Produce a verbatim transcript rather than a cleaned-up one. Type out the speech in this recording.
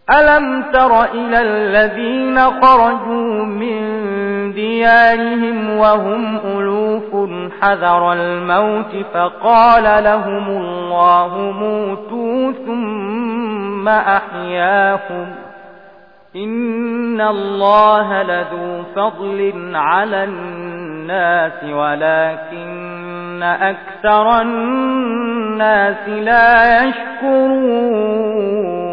ألم تر إلى الذين خرجوا من ديارهم وهم ألوف حذر الموت فقال لهم الله موتوا ثم أحياهم إن الله لذو فضل على الناس ولكن أكثر الناس لا يشكرون